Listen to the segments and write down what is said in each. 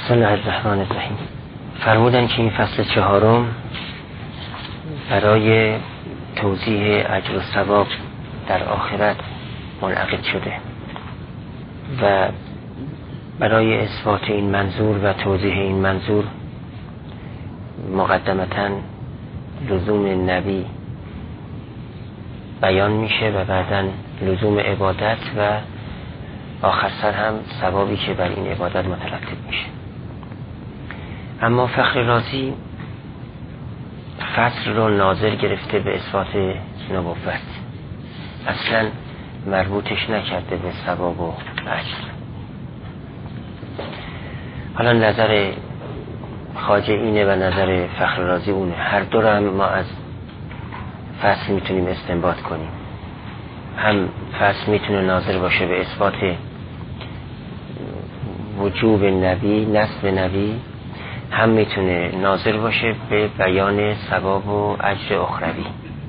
بسم الله الرحمن الرحیم. فرمودن که این فصل چهارم برای توضیح اجر و ثواب در آخرت منعقد شده و برای اثبات این منظور و توضیح این منظور مقدمتاً لزوم نبی بیان میشه و بعداً لزوم عبادت و آخر سر هم ثوابی که بر این عبادت مترتب میشه. اما فخر رازی فصل رو ناظر گرفته به اثبات نبوت، اصلا مربوطش نکرده به ثواب و اجر. حالا نظر خواجه اینه و نظر فخر رازی اونه. هر دو رو هم ما از فصل میتونیم استنباط کنیم. هم فصل میتونه ناظر باشه به اثبات وجوب نبی، نسب نبی، هم میتونه ناظر باشه به بیان ثواب و اجر اخروی.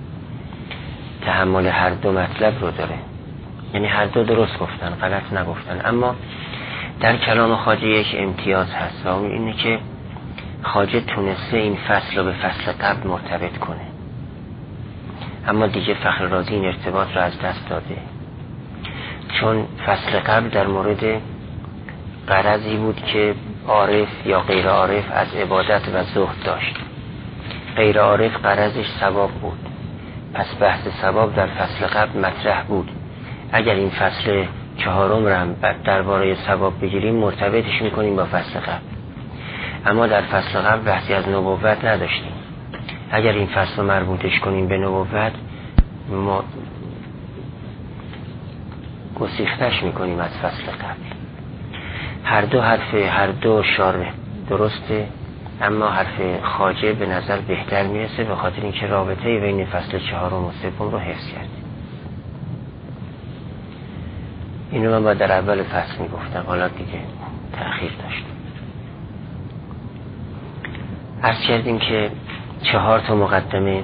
تحمل هر دو مطلب رو داره، یعنی هر دو درست گفتن، غلط نگفتن. اما در کلام خواجه یک امتیاز هست و اون اینه که خواجه تونسته این فصل رو به فصل قبل مرتبط کنه، اما دیگه فخر رازی این ارتباط رو از دست داده، چون فصل قبل در مورد غرضی بود که عارف یا غیر عارف از عبادت و زهد داشت. غیر عارف غرضش ثواب بود، پس بحث ثواب در فصل قبل مطرح بود. اگر این فصل چهارم رو هم درباره ثواب بگیریم مرتبطش میکنیم با فصل قبل، اما در فصل قبل بحثی از نبوت نداشتیم. اگر این فصل رو مربوطش کنیم به نبوت ما گسیختش میکنیم از فصل قبل. هر دو شارح درسته، اما حرف خواجه به نظر بهتر میرسه به خاطر اینکه رابطه بین فصل چهارم و سوم رو حفظ کرده. اینو من با در اول فصل میگفتم، حالا دیگه تأخیر داشت. عرض کردیم که 4 مقدمه،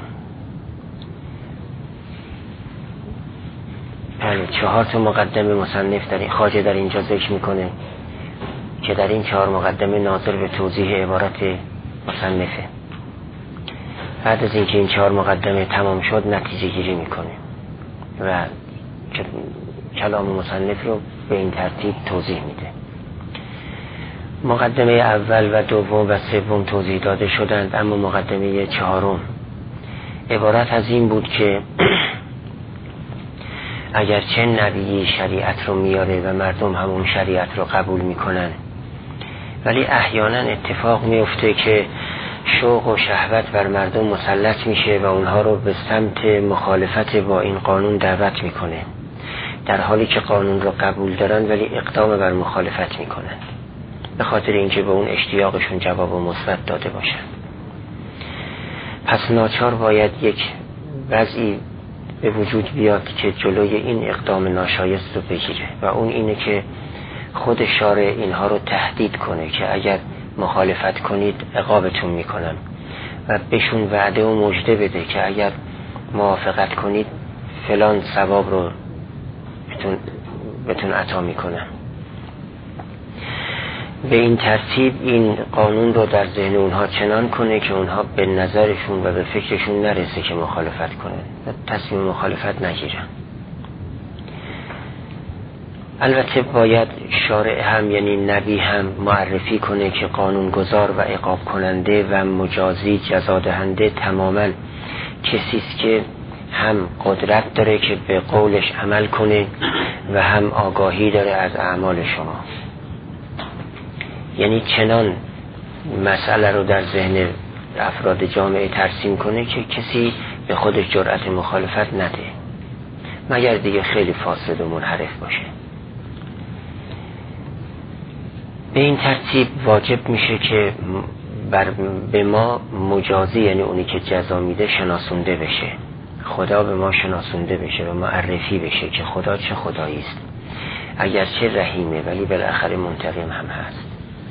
4 مقدمه مصنف در این خواجه در اینجا ذکر میکنه که در این 4 مقدمه ناظر به توضیح عبارت مصنفه. بعد از اینکه این 4 مقدمه تمام شد نتیجه گیری میکنه و کلام مصنف رو به این ترتیب توضیح میده. مقدمه اول و دوم و سوم توضیح داده شدند، اما مقدمه 4 عبارت از این بود که اگرچه نبی شریعت رو میاره و مردم همون شریعت رو قبول میکنن، ولی احیانا اتفاق میفته که شوق و شهوت بر مردم مسلط میشه و اونها رو به سمت مخالفت با این قانون دعوت میکنه، در حالی که قانون رو قبول دارن ولی اقدام بر مخالفت میکنن، به خاطر اینکه به اون اشتیاقشون جواب مثبت داده باشن. پس ناچار باید یک وضعی به وجود بیاد که جلوی این اقدام ناشایست رو بگیره و اون اینه که خود شارع اینها رو تهدید کنه که اگر مخالفت کنید عقابتون میکنم و بهشون وعده و مژده بده که اگر موافقت کنید فلان ثواب رو بهتون عطا میکنم. به این ترتیب این قانون رو در ذهن اونها چنان کنه که اونها به نظرشون و به فکرشون نرسه که مخالفت کنن و تصمیم مخالفت نگیرن. البته باید شارع هم یعنی نبی هم معرفی کنه که قانون گذار و عقاب کننده و مجازی جزا دهنده تماما کسیست که هم قدرت داره که به قولش عمل کنه و هم آگاهی داره از اعمال شما. یعنی چنان مسئله رو در ذهن افراد جامعه ترسیم کنه که کسی به خودش جرأت مخالفت نده، مگر دیگه خیلی فاسد و منحرف باشه. به این ترتیب واجب میشه که به ما مجازی، یعنی اونی که جزا میده، شناسونده بشه. خدا به ما شناسونده بشه و معرفی بشه که خدا چه خدایی است، اگرچه رحیمه ولی بالاخره منتقم هم هست.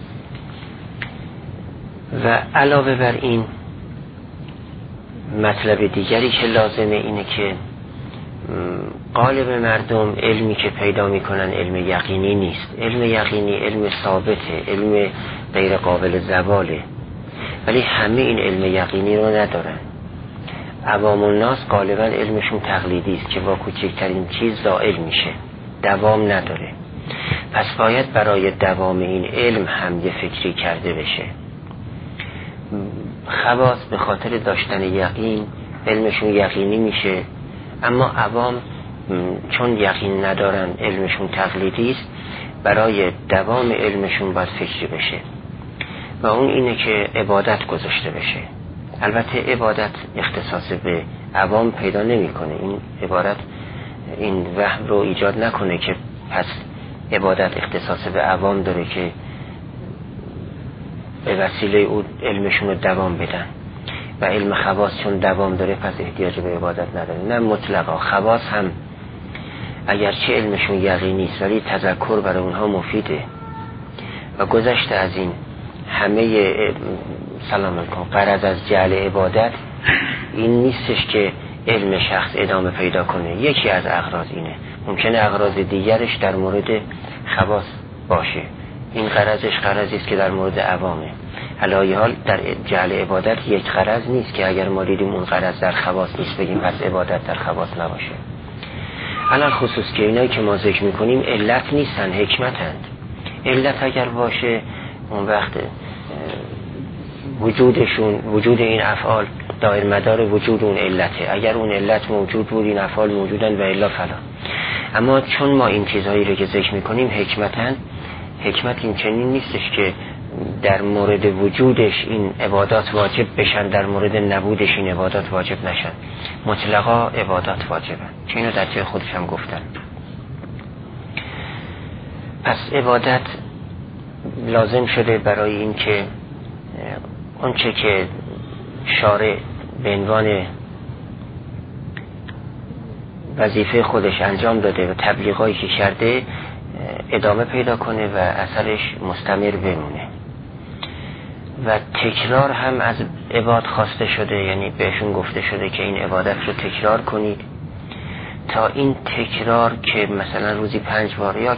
و علاوه بر این مطلب دیگری که لازمه اینه که غالب مردم علمی که پیدا میکنن علم یقینی نیست. علم یقینی علم ثابته، علم غیر قابل زواله، ولی همه این علم یقینی رو ندارن. عوام الناس غالبا علمشون تقلیدی است که با کوچکترین چیز زائل میشه، دوام نداره. پس باید برای دوام این علم هم یه فکری کرده بشه. خواص به خاطر داشتن یقین علمشون یقینی میشه، اما عوام چون یقین ندارن علمشون تقلیدی است، برای دوام علمشون باید فکری بشه و اون اینه که عبادت گذاشته بشه. البته عبادت اختصاص به عوام پیدا نمیکنه. این عبارت این وهم رو ایجاد نکنه که پس عبادت اختصاص به عوام داره که به وسیله او علمشون رو دوام بدن و علم خواص چون دوام داره پس احتیاج به عبادت نداره. نه، مطلقا خواص هم اگرچه علمشون یقینی است ولی تذکر برای اونها مفیده و گذشته از این همه سلام علیکم غرض از جعل عبادت این نیستش که علم شخص ادامه پیدا کنه. یکی از اغراض اینه، ممکنه اغراض دیگرش در مورد خواص باشه، این غرضش غرضی است که در مورد عوامه. علی حال در جعل عبادت یک غرض نیست که اگر ما دیدیم اون غرض در خواص نیست بگیم پس عبادت در خواص نباشه. علل خصوص که اینایی که ما ذکر میکنیم علت نیستن، حکمتند. علت اگر باشه اون وقت وجود این افعال دایر مدار وجود اون علته. اگر اون علت موجود بود این افعال موجودن و الا فلا. اما چون ما این چیزهایی رو که ذکر میکنیم حکمتن، حکمت این چنین نیستش که در مورد وجودش این عبادات واجب بشن، در مورد نبودش این عبادات واجب نشن. مطلقا عبادات واجبن، چه اینو در جای خودش هم گفتن. پس عبادت لازم شده برای این که اونچه که شارع به عنوان وظیفه خودش انجام داده و تبلیغایی که کرده ادامه پیدا کنه و اثرش مستمر بمونه. و تکرار هم از عباد خواسته شده، یعنی بهشون گفته شده که این عبادت رو تکرار کنید تا این تکرار که مثلا روزی 5 بار یا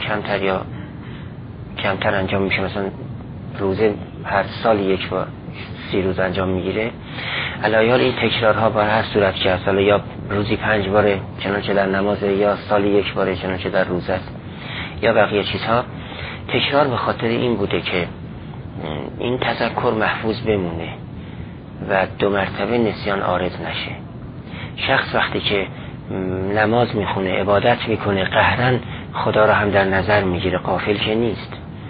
کمتر انجام میشه، مثلا روزه هر سال 1 بار 30 روز انجام میگیره، علایال این تکرارها با هر صورت که اصلا یا روزی 5 باره چنانچه در نماز، یا سال 1 باره چنانچه در روزه است، یا بقیه چیزها، تکرار به خاطر این بوده که این تذکر محفوظ بمونه و 2 مرتبه نسیان عارض نشه. شخص وقتی که نماز میخونه، عبادت میکنه، قهرن خدا را هم در نظر میگیره، غافل که نیست.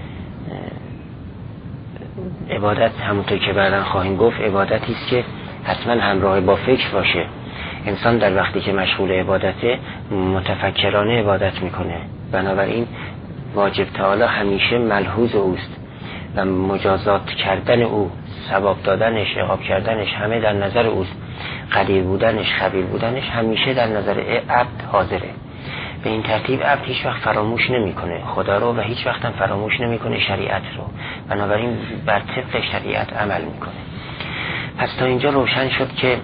عبادت همونطور که بعداً خواهیم گفت عبادتی است که حتما همراه با فکر باشه. انسان در وقتی که مشغول عبادته متفکرانه عبادت میکنه، بنابراین واجب تعالی همیشه ملحوظ اوست و مجازات کردن او، ثواب دادنش، عقاب کردنش همه در نظر اوست. قدیر بودنش، خبیر بودنش همیشه در نظر عبد حاضره. به این ترتیب عبد هیچ وقت فراموش نمیکنه خدا رو و هیچ وقت هم فراموش نمیکنه شریعت رو، بنابراین بر طبق شریعت عمل میکنه. پس تا اینجا روشن شد که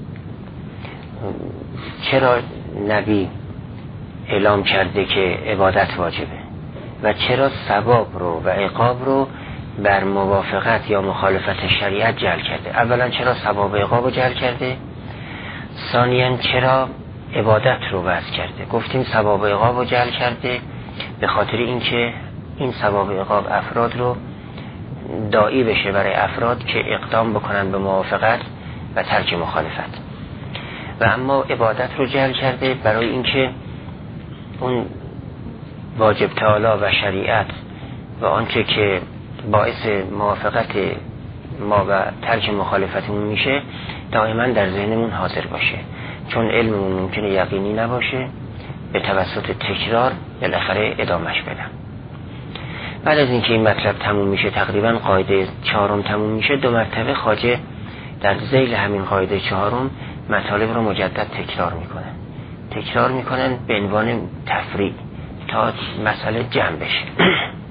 چرا نبی اعلام کرده که عبادت واجبه و چرا ثواب رو و عقاب رو بر موافقت یا مخالفت شریعت جعل کرده. اولا چرا ثواب و عقاب رو جعل کرده، ثانیاً چرا عبادت رو وضع کرده. گفتیم ثواب و عقاب رو جعل کرده به خاطر اینکه این ثواب و عقاب افراد رو داعی بشه برای افراد که اقدام بکنن به موافقت و ترک مخالفت. و اما عبادت رو جعل کرده برای اینکه اون واجب تعالی و شریعت و آنچه که باعث موافقت ما و ترک مخالفتمون میشه دائما در ذهنمون حاضر باشه، چون علممون ممکنه یقینی نباشه، به توسط تکرار بالاخره ادامش بدم. بعد از اینکه این مطلب تموم میشه، تقریبا قاعده 4 تموم میشه، 2 مرتبه خواجه در ذیل همین قاعده 4 مطالب رو مجدد تکرار میکنن به عنوان تفریع تا مسئله جمع بشه.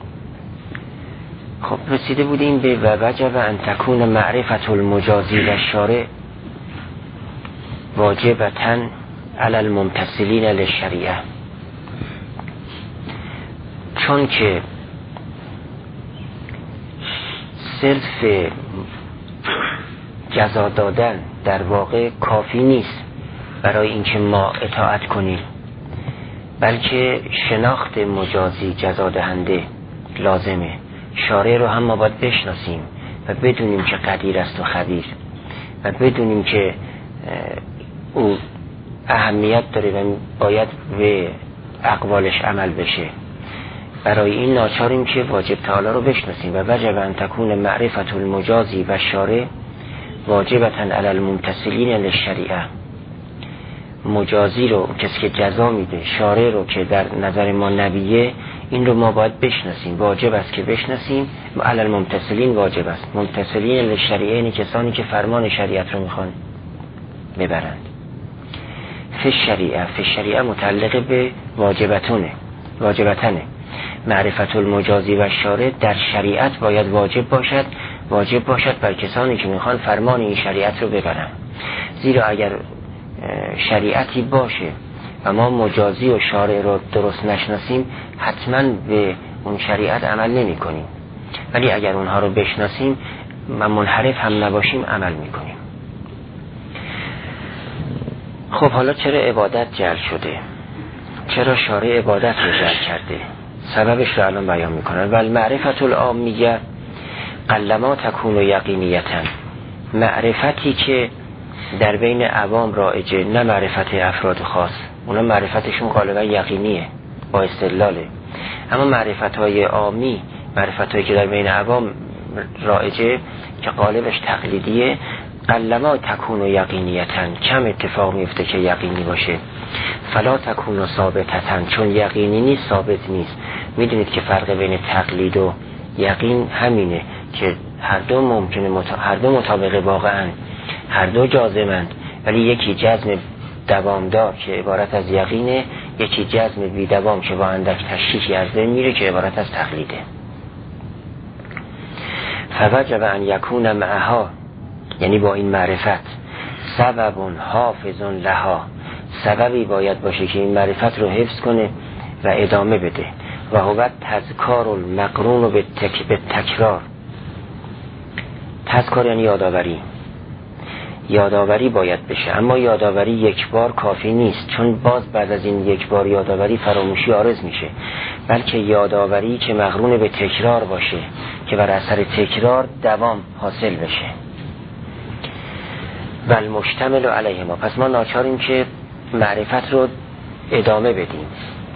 خب رسیده بودیم به وجب ان تکون معرفت المجازی و شارع واجبتن علی الممتثلین للشریعه، چون که صرف جزا دادن در واقع کافی نیست برای اینکه ما اطاعت کنیم، بلکه شناخت مجازی جزا دهنده لازمه. شارع رو هم ما باید بشناسیم و بدونیم که قدیر است و خبیر، و بدونیم که او اهمیت داره و باید به اقوالش عمل بشه. برای این ناچاریم که واجب تعالی رو بشناسیم. و وجب ان تکون معرفت المجازی و شارع واجبتا علی الممتثلین للشریعه. مجازی رو، کسی که جزا میده، شارع رو که در نظر ما نبیه، این رو ما باید بشناسیم. واجب است که بشناسیم. علی الممتثلین واجب است. ممتثلین للشریعه یعنی کسانی که فرمان شریعت رو میخوان ببرند. فی الشریعه متعلق به واجبتنه. معرفت المجازی و شارع در شریعت باید واجب باشد بر کسانی که میخوان فرمان این شریعت رو ببرن. زیرا اگر شریعتی باشه و ما مجازی و شارع رو درست نشناسیم، حتما به اون شریعت عمل نمی کنیم. ولی اگر اونها رو بشناسیم و منحرف هم نباشیم عمل می کنیم. خب حالا چرا عبادت جعل شده؟ چرا شارع عبادت رو جعل کرده؟ سببش رو الان بیان میکنن. و المعرفت العامیه قلما تکون یقینیتا. معرفتی که در این عوام رایجه، نه معرفت افراد خاص، اونا معرفتشون غالبا یقینیه با استدلاله. اما معرفتهای عامی، معرفتهایی که در بین عوام رایجه که غالبش تقلیدیه، قلما تکون یقینیتا، کم اتفاق میفته که یقینی باشه. فلا تکون ثابتتا، چون یقینی نیست ثابت نیست. میدونید که فرق بین تقلید و یقین همینه که هر دو ممکنه هر دو مطابق واقعا، هر دو جازمند، ولی یکی جزم دوامدار که عبارت از یقینه، یکی جزم بی دوام که با اندک تشکیکی از بین میره که عبارت از تقلیده. فوجب ان یکون معها، یعنی با این معرفت، سبب حافظ لها، سببی باید باشه که این معرفت رو حفظ کنه و ادامه بده. و هو تذکار المقرون به تکرار. تذکار یعنی یادآوری باید بشه، اما یادآوری یک بار کافی نیست، چون باز بعد از این یک بار یادآوری فراموشی عارض میشه، بلکه یادآوری که مقرون به تکرار باشه که بر اثر تکرار دوام حاصل بشه. و المشتمل علیه ما، پس ما ناچاریم که معرفت رو ادامه بدیم،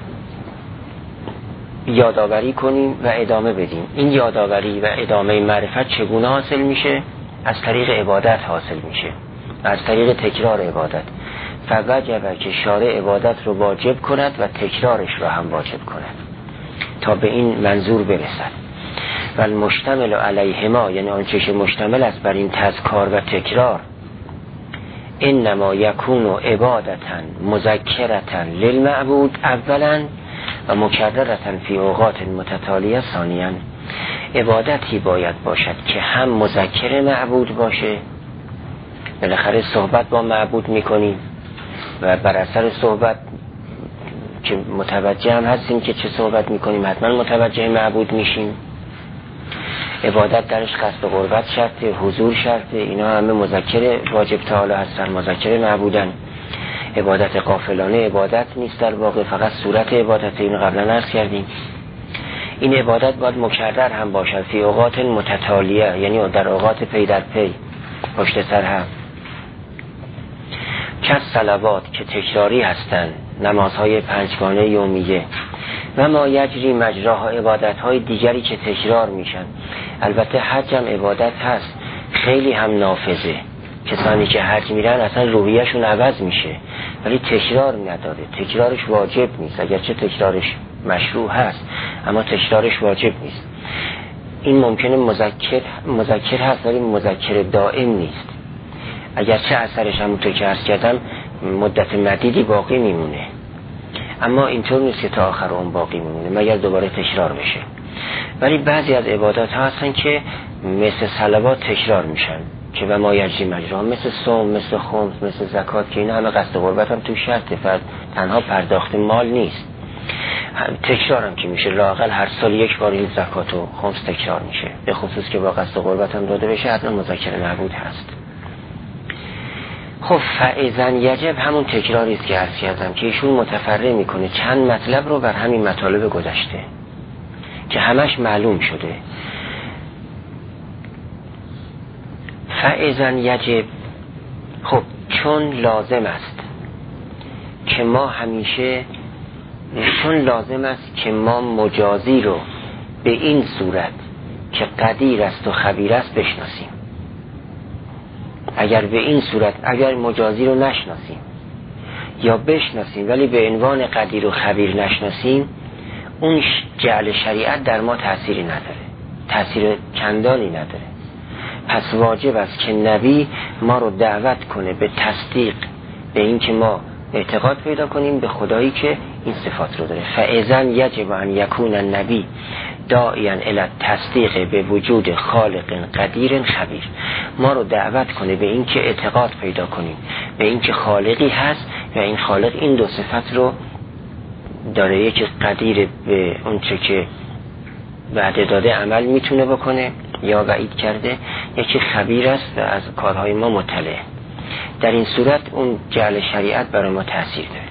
یادآوری کنیم و ادامه بدیم. این یادآوری و ادامه معرفت چگونه حاصل میشه؟ از طریق عبادت حاصل میشه، از طریق تکرار عبادت. فوجبه که شارع عبادت رو واجب کند و تکرارش رو هم واجب کند تا به این منظور برسد. و المشتمل علیهما، یعنی آنچه که مشتمل است بر این تذکار و تکرار، انما یکون عبادتا مذکرتا للمعبود اولا و مکررتا فی اوقات متتالیه ثانیا. عبادتی باید باشد که هم مذکر معبود باشه، بالاخره صحبت با معبود میکنیم و بر اثر صحبت که متوجه هم هستیم که چه صحبت میکنیم حتما متوجه معبود میشیم. عبادت درش قصد قربت شرطه، حضور شرطه، اینا همه مذکر واجب تعالی هستن، مذکر معبودن. عبادت غافلانه عبادت نیست، در واقع فقط صورت عبادت، اینو قبلا عرض کردیم. این عبادت باید مکرر هم باشد فی اوقات متتالیه، یعنی در اوقات پی در پی پشت سر هم. کس صلوات که تکراری هستند، نمازهای پنجگانه یومیه، و ما یجری مجراها، عبادتهای دیگری که تکرار میشن. البته حج هم عبادت هست، خیلی هم نافذه. کسانی که حج میرن اصلا روحیه‌شون عوض میشه، ولی تکرار نداره. تکرارش واجب نیست، اگرچه تکرارش مشروع هست اما تکرارش واجب نیست. این ممکنه مذکر هست ولی مذکر دائم نیست، اگرچه اثرش همونطور که عرض کردم مدت مدیدی باقی میمونه، اما اینطور نیست که تا آخر اون باقی میمونه مگر دوباره تکرار بشه. ولی بعضی از عبادات ها هستن که مثل صلوات تکرار میشن، که و ما یجری مجرا، مثل صوم، مثل خمس، مثل زکات که این همه قصد قربت هم تو شرطه، تنها پرداخت مال نیست، تکرار هم که میشه، لااقل هر سال یک بار این زکات و خمس تکرار میشه، به خصوص که با قصد قربت هم داده بشه، حتما مذکر نبود هست. خب فاذا یجب همون تکراری است که عرض کردم که ایشون متفرع میکنه چند مطلب رو بر همین مطالب گذشته که همش معلوم شده. فاذا یجب، خب چون لازم است که ما همیشه، چون لازم است که ما مجازی رو به این صورت که قدیر است و خبیر است بشناسیم. اگر به این صورت، اگر مجازی رو نشناسیم یا بشناسیم ولی به عنوان قدیر و خبیر نشناسیم، اون جعل شریعت در ما تأثیری نداره، تأثیر چندانی نداره. پس واجب است که نبی ما رو دعوت کنه به تصدیق، به این که ما اعتقاد پیدا کنیم به خدایی که این صفات رو داره. فاذا یجب ان یکون النبی داعیا الی التصدیق به وجود خالق قدیر خبیر، ما رو دعوت کنه به این که اعتقاد پیدا کنیم به این که خالقی هست و این خالق این دو صفت رو داره، یکی قدیر به اون چه که وعده داده عمل میتونه بکنه یا وعید کرده، یکی خبیر است و از کارهای ما مطلع. در این صورت اون جعل شریعت برای ما تأثیر داره.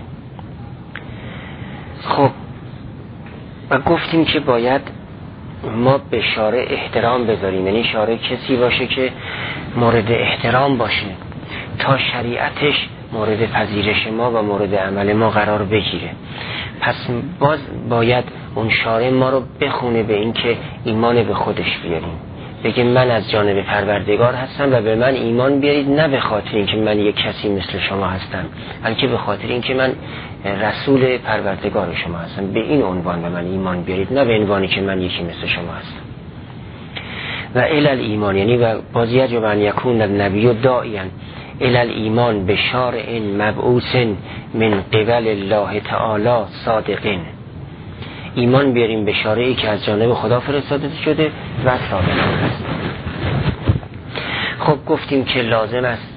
خب و گفتیم که باید ما به شارع احترام بذاریم، یعنی شارع کسی باشه که مورد احترام باشه تا شریعتش مورد پذیرش ما و مورد عمل ما قرار بگیره. پس باز باید اون شارع ما رو بخونه به این که ایمان به خودش بیاریم، بگه من از جانب پروردگار هستم و به من ایمان بیارید، نه به خاطر اینکه من یک کسی مثل شما هستم، بلکه به خاطر اینکه من رسول پروردگار شما هستم، به این عنوان به من ایمان بیارید، نه به عنوانی که من یکی مثل شما هستم. و الی الایمان، یعنی و باز یجب ان یکون النبی داعیا الی الایمان به شارع مبعوث من قبل الله تعالی صادقین، ایمان بیاریم به شارعی که از جانب خدا فرستاده شده و صادق است. خب گفتیم که لازم است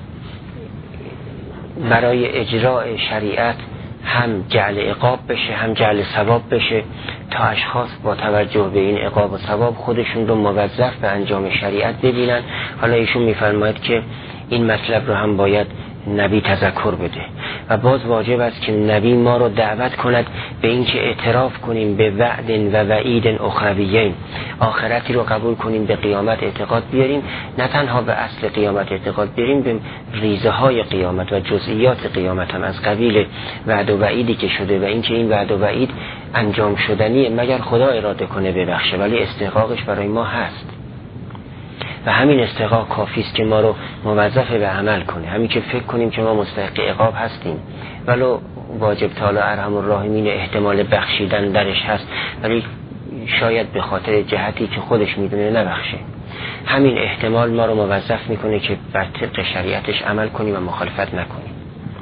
برای اجراء شریعت هم جعل عقاب بشه هم جعل ثواب بشه، تا اشخاص با توجه به این عقاب و ثواب خودشون رو موظف به انجام شریعت ببینن. حالا ایشون میفرماید که این مطلب رو هم باید نبی تذکر بده و باز واجب است که نبی ما رو دعوت کند به این که اعتراف کنیم به وعد و وعید اخرویین، آخرتی رو قبول کنیم، به قیامت اعتقاد بیاریم، نه تنها به اصل قیامت اعتقاد بیاریم، به ریزه های قیامت و جزئیات قیامت هم از قبیل وعد و وعیدی که شده و این که این وعد و وعید انجام شدنی مگر خدا اراده کنه ببخشه، ولی استحقاقش برای ما هست و همین استحقاق کافی است که ما رو موظف به عمل کنه. همین که فکر کنیم که ما مستحق عقاب هستیم ولو واجب تعالی ارحم الراحمین احتمال بخشیدن درش هست، ولی شاید به خاطر جهتی که خودش میدونه نبخشه، همین احتمال ما رو موظف میکنه که بر طبق شریعتش عمل کنیم و مخالفت نکنیم.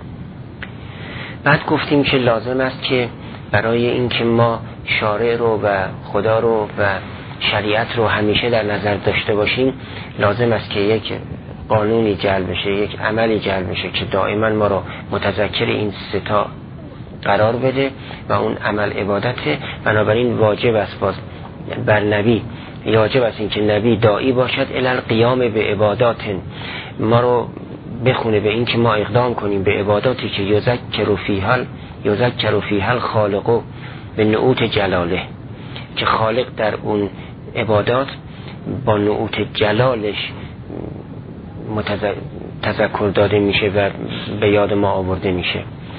بعد گفتیم که لازم است که برای این که ما شارع رو و خدا رو و شریعت رو همیشه در نظر داشته باشیم، لازم است که یک قانونی جلب بشه، یک عملی جلب بشه که دائما ما رو متذکر این سه تا قرار بده و اون عمل عبادته. بنابراین واجب است باز بر نبی، واجب است این که نبی داعی باشد الی القیام به عبادات، ما رو بخونه به این که ما اقدام کنیم به عباداتی که یذکر فیها الخالق به نعوت جلاله، که خالق در اون عبادات با نعوت جلالش تذکر داده میشه و به یاد ما آورده میشه.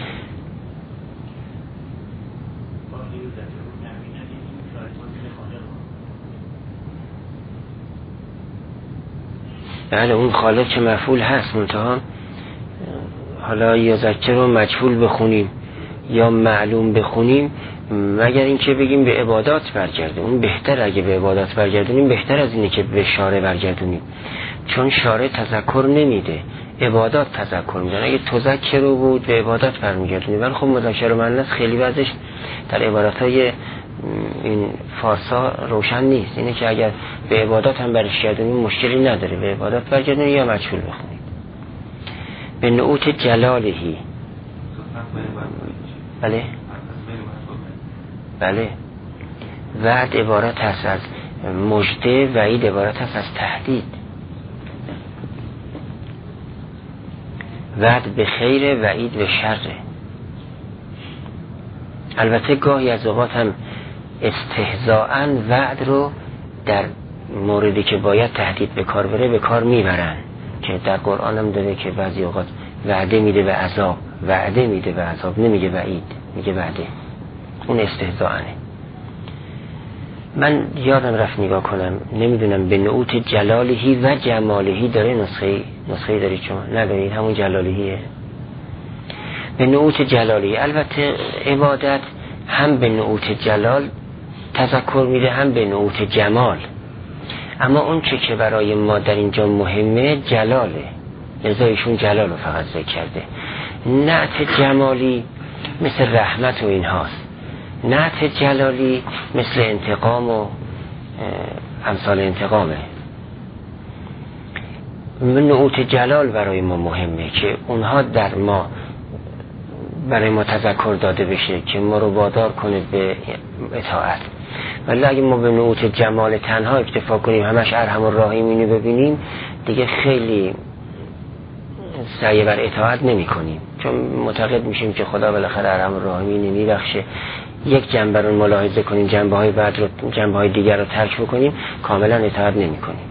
بله اون خالق که مفعول هست، منتها حالا یا ذکر رو مجهول بخونیم یا معلوم بخونیم، مگر این که بگیم به عبادات برگردیم، اون بهتر. اگه به عبادات برگردونیم بهتر از اینه که به شارع برگردونیم، چون شارع تذکر نمیده، عبادات تذکر میدن. اگه تذکر رو بود به عبادات برمیگردونیم، ولی خب مذکر و مؤنث خیلی وضعش در عبارتهای این فارسا روشن نیست. اینه که اگر به عبادات هم برگردونیم مشکلی نداره، به عبادات برگردونیم یا مجهول بخونید. به نعوت جلالهی. بله بله. وعد عبارت هست از مژده، وعید عبارت هست از تهدید. وعد به خیر، وعید به شره. البته گاهی از اوقات هم استهزاءً وعد رو در موردی که باید تهدید به کار بره به کار میبرن، که در قرآن هم داره که بعضی اوقات وعده میده به عذاب، وعده میده به عذاب، نمیگه وعید، میگه وعده. اون استهزاءنه. من یادم رفت نگاه کنم، نمیدونم به نعوت جلالهی و جمالهی داره نسخه دارید شما؟ ندارید، همون جلالهیه. به نعوت جلالهی. البته عبادت هم به نعوت جلال تذکر میده، هم به نعوت جمال. اما اون که برای ما در اینجا مهمه جلاله، لذا ایشون جلال رو فقط ذکر کرده. نعت جمالی مثل رحمت و این هاست، نعت جلالی مثل انتقام و امثال انتقامه. نعوت جلال برای ما مهمه که اونها در ما برای ما تذکر داده بشه که ما رو وادار کنه به اطاعت. ولی اگه ما به نعوت جمال تنها اکتفا کنیم، همش ارحم الراحمین ببینیم، دیگه خیلی سعی بر اطاعت نمی کنیم، چون معتقد میشیم که خدا بالاخره ارحم الراحمین میبخشه. یک جنبه رو ملاحظه کنیم، جنبه های بعد رو، جنبه های دیگر رو ترک بکنیم، کاملا اطاعت نمی کنیم.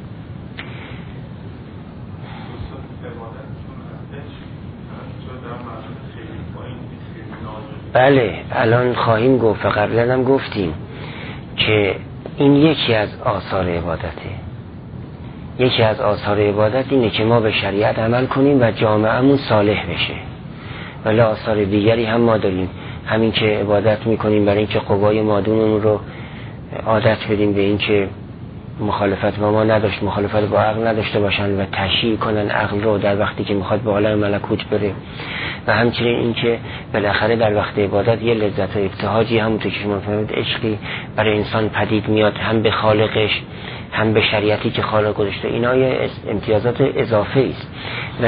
بله الان خواهیم گفت، قبلا هم گفتیم که این یکی از آثار عبادته. یکی از آثار عبادت اینه که ما به شریعت عمل کنیم و جامعه‌مون صالح بشه. ولی آثار دیگری هم ما داریم، همین که عبادت میکنیم برای اینکه قوای مادونمون رو عادت بدیم به اینکه مخالفت با ما نداشت، مخالفت با عقل نداشته باشن و تشییع کنن عقل رو در وقتی که میخواد به عالم ملکوت بره. و همچنین اینکه بالاخره در وقت عبادت یه لذت و ابتهاجی همونطور که شما فهمید عشقی برای انسان پدید میاد، هم به خالقش هم به شریعتی که خالق گذاشته. اینا یه امتیازات اضافه است. و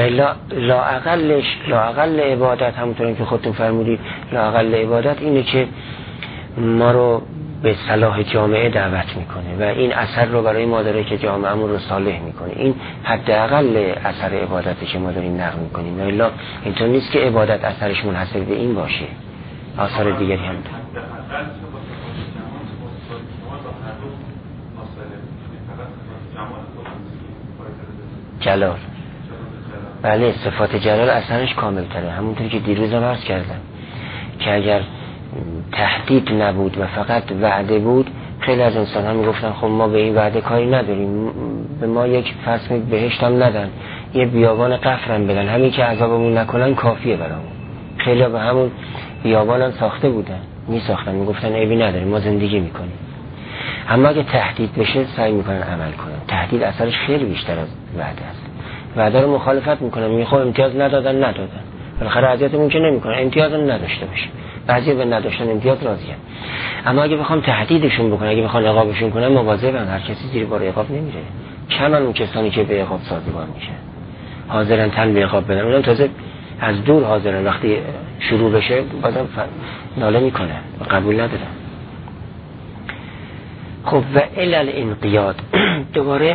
لااقل عبادت، همونطور که خودتون فرمودید، لااقل عبادت اینه که ما رو به صلاح جامعه دعوت میکنه و این اثر رو برای ما داره که جامعه‌مون رو صالح میکنه. این حداقل اثر عبادتی که ما داریم نقل میکنیم. و الا اینطور نیست که عبادت اثرش منحصر به این باشه، آثار دیگری هم داره. جلال، بله صفات جلال اثرش کامل تره. همونطور که دیروز هم عرض کردم که اگر تهدید نبود و فقط وعده بود، خیلی از انسان ها میگفتن خب ما به این وعده کاری نداریم، به ما یک فصل بهشت هم ندن، یه بیابان قفر هم بدن، همین که عذابمون نکنن کافیه برامون. خیلی به همون بیابان هم ساخته بودن، میساختن، میگفتن عیبی نداریم ما زندگی میکنیم. اما اگه تهدید بشه سعی میکنن عمل کنن. تهدید اثرش خیلی بیشتر از وعده است. وعده رو مخالفت میکنن، میخوام امتیاز ندادن، بالاخره اذیتمون که نمیکنن، امتیاز هم نداشته باشه. بعضی به نداشتن امتیاز راضیه. اما اگه بخوام تهدیدشون بکنن، اگه بخوام عقابشون کنن، مواظبن. هر کسی زیر بار عقاب نمیره. کمن اون کسانی که به عقاب سازگار میشن، حاضرن تن به عقاب بدن. اونم تازه از دور حاضرن، وقتی شروع بشه بازم ناله میکنن و قبول ندارن. خب و علل انقیاد، دوباره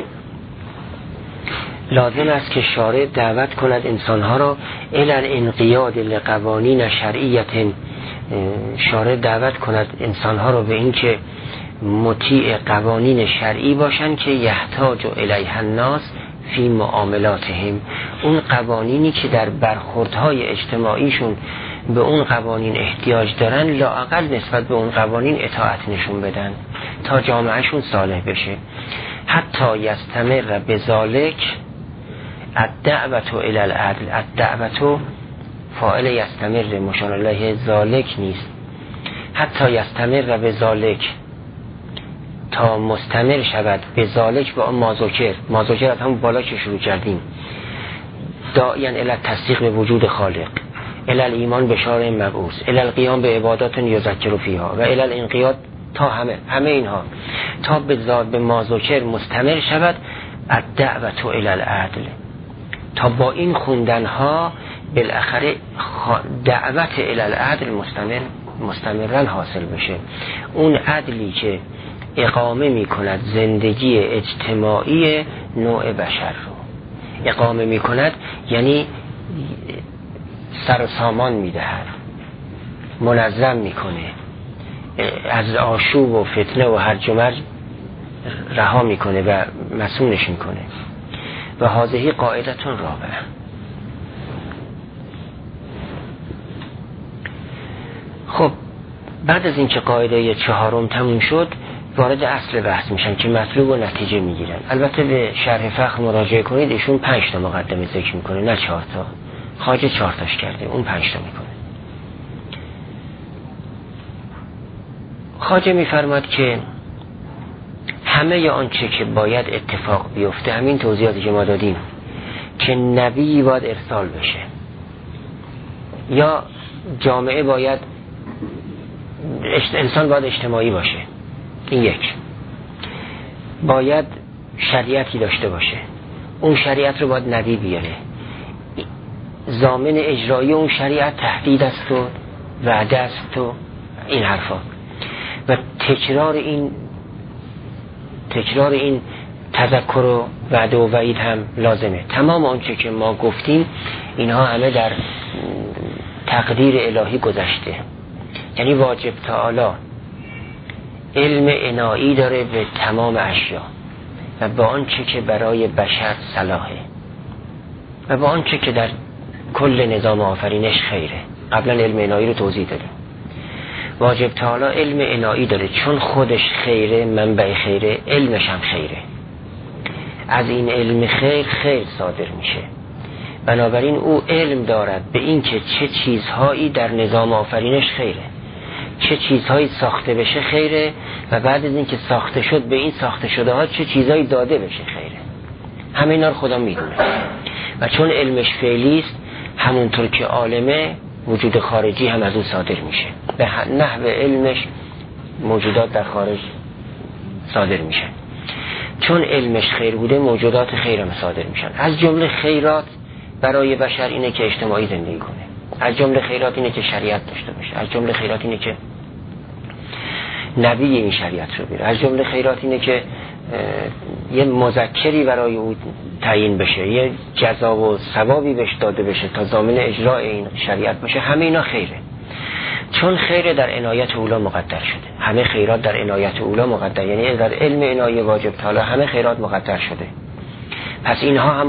لازم است که شارع دعوت کند انسانها را علل انقیاد لقوانین شرعیت، شارع دعوت کند انسانها را به این که مطیع قوانین شرعی باشند که یحتاج الیها الناس فی معاملاتهم. اون قوانینی که در برخوردهای اجتماعیشون به اون قوانین احتیاج دارن، لااقل نسبت به اون قوانین اطاعت نشون بدن تا جامعهشون صالح بشه. حتی یستمر بذالک الدعوت الی العدل. الدعوت فاعل یستمر مشار الیه ذالک نیست. حتی یستمر بذالک، تا مستمر شود بذالک با مازوکر از همون بالا که شروع کردیم، داعیا الی تصدیق به وجود خالق، الی ایمان به شارع مبعوث، الی القیام به عبادات یذکر فیها و الی الانقیاد تا همه اینها تا به مازوکر مستمر شود الدعوت الی العدل، تا با این خوندنها بالاخره دعوت الی العدل مستمرا حاصل بشه. اون عدلی که اقامه می کند زندگی اجتماعی نوع بشر رو اقامه می کند، یعنی سر و سامان می دهد، منظم می کنه، از آشوب و فتنه و هرج و مرج رها می کنه و مسئولش می کنه. و هذه قاعدتون رابعه. خب بعد از اینکه قاعده 4 تموم شد وارد اصل بحث میشن که مطلوب و نتیجه میگیرن. البته به شرح فقه مراجعه کنید، ایشون 5 تا مقدمه ذکر میکنه نه 4 تا. خواجه 4 تاش کرده، اون 5 تا میکنه. خواجه میفرماد که همه آنچه که باید اتفاق بیفته، همین توضیحاتی که ما دادیم که نبی باید ارسال بشه یا جامعه باید انسان باید اجتماعی باشه، این یک، باید شریعتی داشته باشه، اون شریعت رو باید نبی بیاره، ضامن اجرایی اون شریعت تهدید است و وعده است و این حرفا، و تکرار این تذکر و وعده و وعید هم لازمه. تمام آنچه که ما گفتیم اینها همه در تقدیر الهی گذشته. یعنی واجب تعالی علم عنایی داره به تمام اشیا و با آنچه که برای بشر صلاحه و با آنچه که در کل نظام آفرینش خیره. قبلا علم عنایی رو توضیح دادیم. واجب تعالی علم عنایی داره، چون خودش خیره، منبع خیره، علمش هم خیره. از این علم خیر صادر میشه. بنابراین او علم دارد به این که چه چیزهایی در نظام آفرینش خیره، چه چیزهایی ساخته بشه خیره، و بعد از این که ساخته شد به این ساخته شده ها چه چیزهایی داده بشه خیره. همه اینا رو خدا میدونه و چون علمش فعلی است، همونطور که عالمه وجود خارجی هم از اون صادر میشه. به نحو علمش موجودات در خارج صادر میشن. چون علمش خیر بوده موجودات خیر هم صادر میشن. از جمله خیرات برای بشر اینه که اجتماعی زندگی کنه، از جمله خیرات اینه که شریعت داشته باشه، از جمله خیرات اینه که نبی این شریعت رو بیاره، از جمله خیرات اینه که یه مذکری برای او تعیین بشه، یه جزا و ثوابی بهش داده بشه تا ضامن اجرای این شریعت باشه. همه اینا خیره، چون خیر در عنایت اولا مقدر شده. همه خیرات در عنایت اولا مقدر، یعنی در علم عنایه واجب تعالی همه خیرات مقدر شده. پس اینها هم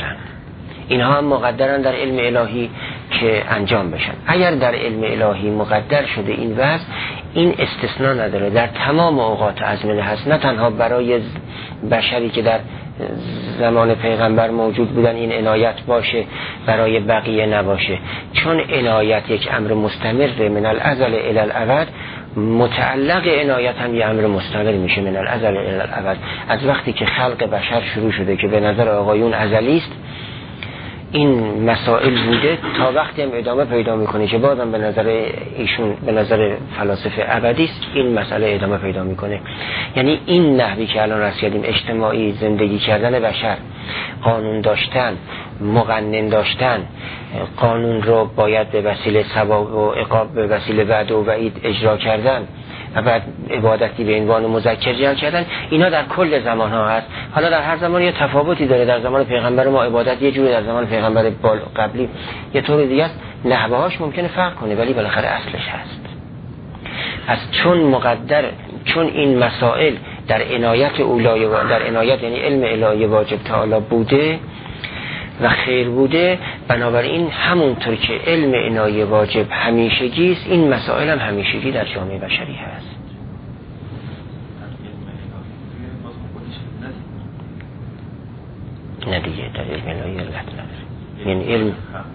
مقدرن در علم الهی که انجام بشن. اگر در علم الهی مقدر شده این وضع، این استثناء نداره، در تمام اوقات ازمنه هست، نه تنها برای بشری که در زمان پیغمبر موجود بودن این عنایت باشه، برای بقیه نباشه. چون عنایت یک امر مستمر من الازل الی الابد، متعلق عنایت هم یه امر مستمر میشه من الازل الی الابد. از وقتی که خلق بشر شروع شده که به نظر آقایون ازلی است، این مسائل بوده تا وقتی هم ادامه پیدا میکنه که بازم به نظر ایشون، به نظر فلاسفه ابدی است، این مسئله ادامه پیدا میکنه. یعنی این نحوی که الان رسیدیم، اجتماعی زندگی کردن بشر، قانون داشتن، مقنن داشتن، قانون رو باید به وسیله ثواب و عقاب، به وسیله وعده و وعید اجرا کردن و بعد عبادتی به عنوان مذکر جعل کردن، اینا در کل زمان ها هست. حالا در هر زمان یه تفاوتی داره. در زمان پیغمبر ما عبادت یه جوری، در زمان پیغمبر قبلی یه طور دیگه است، نحوه هاش ممکنه فرق کنه ولی بالاخره اصلش هست. پس چون این مسائل در عنایت اولای و در عنایت یعنی علم الهی واجب تعالی بوده و خیر بوده، بنابراین همونطور که علم عنایت واجب همیشگی است، این مسائل هم همیشگی در جامعه بشری هست. نه دیگه در علم الهی علت نداره، یعنی علم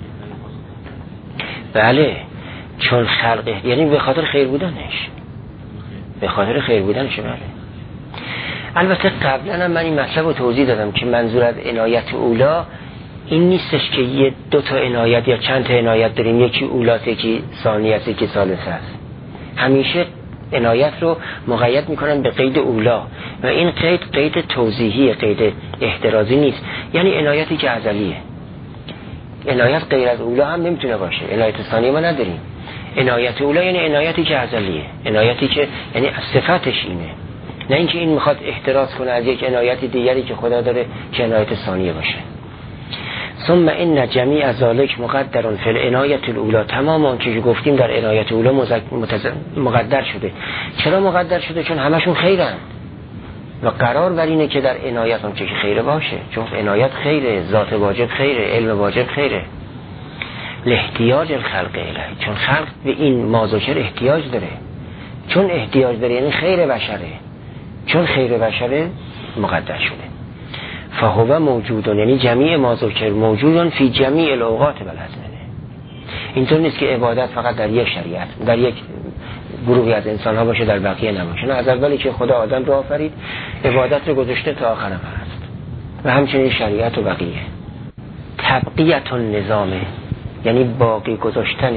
بله، چون خلقه یعنی به خاطر خیر بودنش، به خاطر خیر بودنش. بله البته قبلا هم من این مطلب رو توضیح دادم که منظور از عنایت اولا این نیستش که یه 2 تا عنایت یا چند تا عنایت داریم، یکی اولاست، یکی ثانیه است، یکی ثالثه است. همیشه عنایت رو مقید میکنن به قید اولا و این قید توضیحی، قید احترازی نیست. یعنی عنایتی که ازلیه. عنایت غیر از اولا هم نمیتونه باشه. عنایت ثانی ما نداریم. عنایت اولا یعنی عنایتی که ازلیه، عنایتی که یعنی صفتش اینه، نه اینکه این میخواد احتراز کنه از یک عنایت دیگری که خدا داره که عنایت ثانیه باشه. ثم ان جمیع ذالک مقدر فی العنایت الاولی. تمام اون که گفتیم در عنایت اولی مقدر شده. چرا مقدر شده؟ چون همشون خیرن و قرار بر اینه که در عنایت اون که خیره باشه، چون عنایت خیره، ذات واجب خیره، علم واجب خیره. لاحتیاج الخلق الیه، چون خلق به این مازوکر احتیاج داره. چون احتیاج داره یعنی خیر بشره، چون خیر بشره مقدر شده. فهو موجودون، یعنی جمیع مازوکر موجودون فی جمیع الاوقات و الازمنه. اینطور نیست که عبادت فقط در یک شریعت، در یک گروهی از انسان ها باشه، در بقیه نباشه. نه، از اولی که خدا آدم رو آفرید عبادت رو گذاشته تا آخرم هست و همچنین شریعت و بقیه. تبقیت النظامه، یعنی باقی گذاشتن